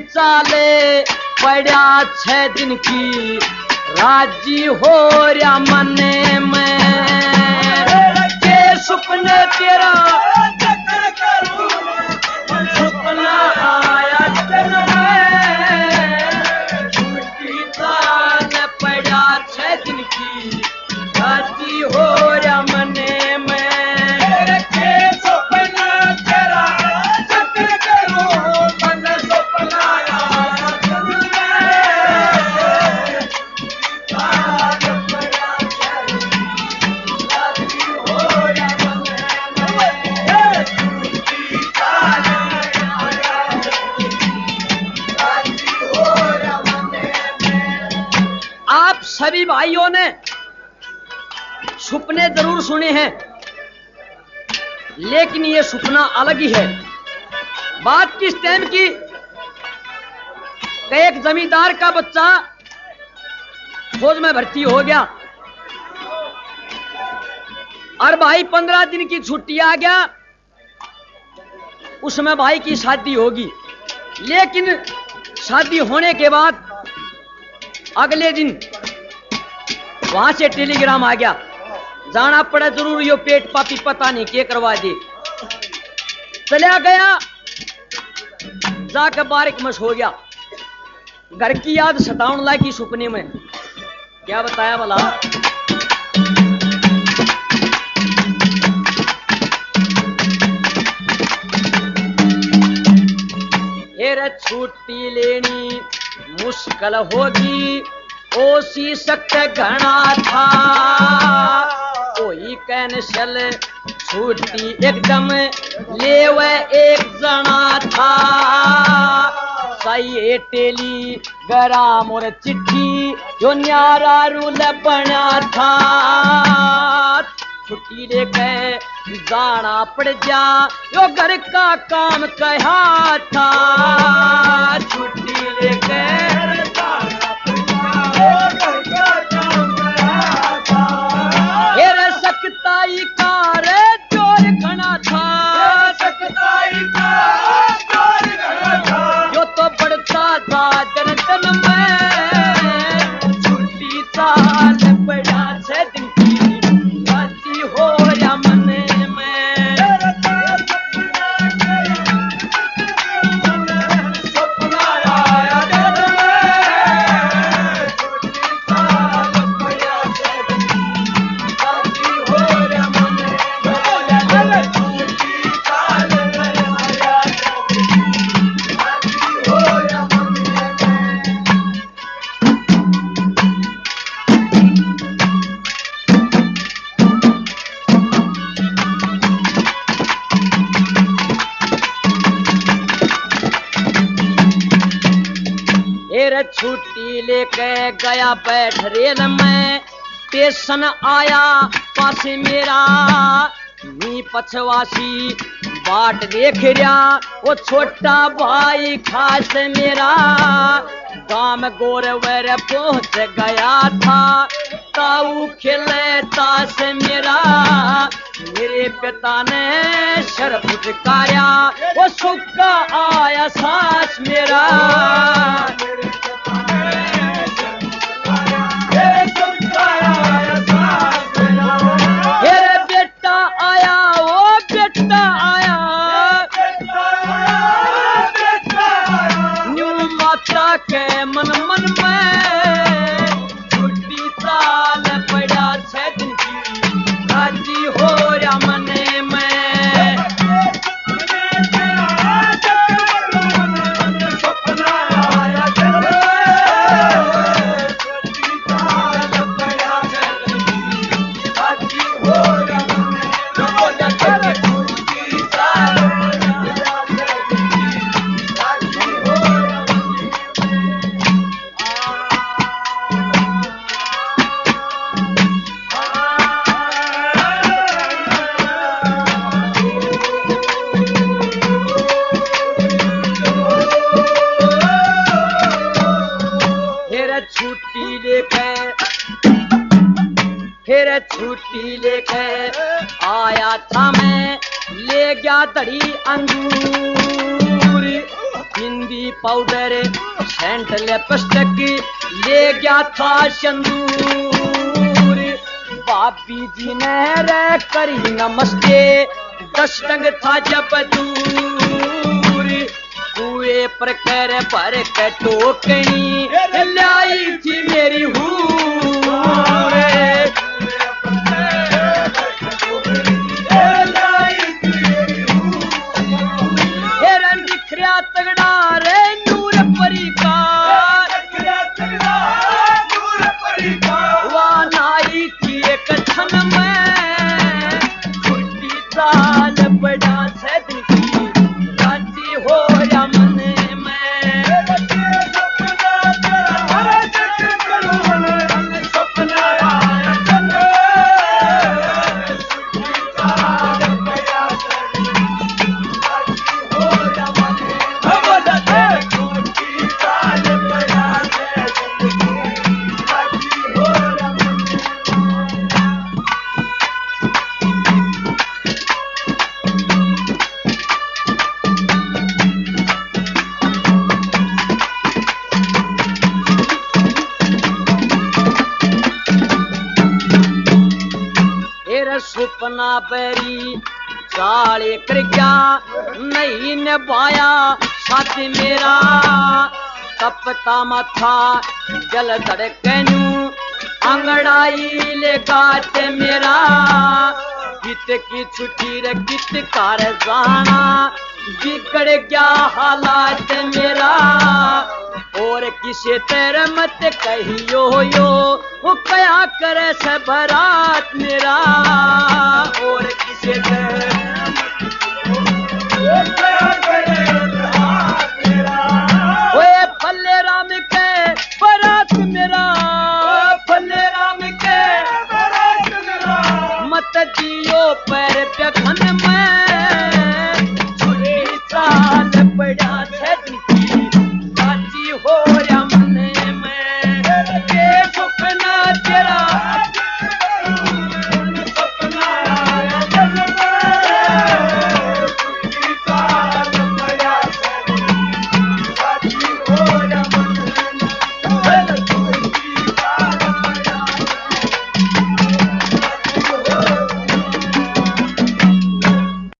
चाले पड़ा 6 दिन की राजी हो रहा मने में के सपने तेरा चक्कर करूं सपना आया दिन में छुट्टी चाले पड़ा 6 दिन की राजी हो रहा मने में सभी भाइयों ने सपने जरूर सुने हैं, लेकिन ये सपना अलग ही है। बात किस टाइम की, एक जमींदार का बच्चा फौज में भर्ती हो गया और भाई 15 दिन की छुट्टी आ गया, उसमें भाई की शादी होगी। लेकिन शादी होने के बाद अगले दिन वहां से टेलीग्राम आ गया, जाना पड़ा जरूर, यो पेट पापी पता नहीं क्या करवा दे। चला गया, जाकर बारिक मश हो गया। घर की याद सताउन लगी सपने में। क्या बताया भला, फिर छुट्टी लेनी मुश्किल होगी, ओसी सख्त घना था, कोई कैंसल छुट्टी एकदम लेवे एक जना था। सही टेली ग्राम और चिट्ठी जो न्यारा रूल बना था, छुट्टी लेके जाना पड़ जा, यो घर का काम कहा था। छुट्टी लेके सकताई का रे चोर खना था, सकताई का चोर खना था, जो तो बढ़ता था जनतन में। छुट्टी चाल पड़ा 6 दिन की राजी हो या मने में, सपना आया दिन में। छुट्टी चाल पड़ा 6 दिन की राजी हो या मने में, छुट्टी चाल पड़ा 6 दिन की राजी हो या मने में। फिर छुट्टी लेके गया बैठ रेल में, स्टेशन आया पास मेरा, नी पछवासी बाट देख रहा, वो छोटा भाई खास मेरा। गांव गोरवर पहुंच गया था, ताऊ खेले ताश मेरा। मेरे पिता ने सर फुचकाया, वो सुक्का आया सांस मेरा। मेरे बेटा आया, वो बेटा आया, न्यू माता के मन मन में। छुट्टी चाल पड़ा 6 दिन की राजी हो या मने में। सपना आया दिन में, छुट्टी चाल पड़ा 6 दिन की राजी हो या मने में। छुट्टी चाल पड़ा 6 दिन की राजी हो या मने में। फिर छुट्टी लेके आया था मैं, ले गया दड़ी अंगूर, बिंदी पाउडर सेंट लिपस्टिक ले गया था संदूर। बापी जी ने रे करी नमस्ते, 10 डंग था जब दूर। कुएं पर कर भर के टोकनी लाई थी मेरी हूर। निखरिया तगड़ा रे नूर परी का, वहाँ नाई थी एक छन में, छुट्टी साल बड़ा सैदन की राजी हो या मन में। सुपना बरी चाले कर गया नहीं निभाया साथ मेरा। तपता माथा जल धड़कनू अंगड़ाई ले गात मेरा। गीत की छुट्टी रे गीत कार जाना बिगड़ गया हालात मेरा। और किसे तेरे मत कहियो यो वो क्या करे से बरात मेरा। और किसे तेरे ओए फल्ले राम के बरात मेरा, फल्ले राम के बरात मेरा। मत जियो पैर व्यखन में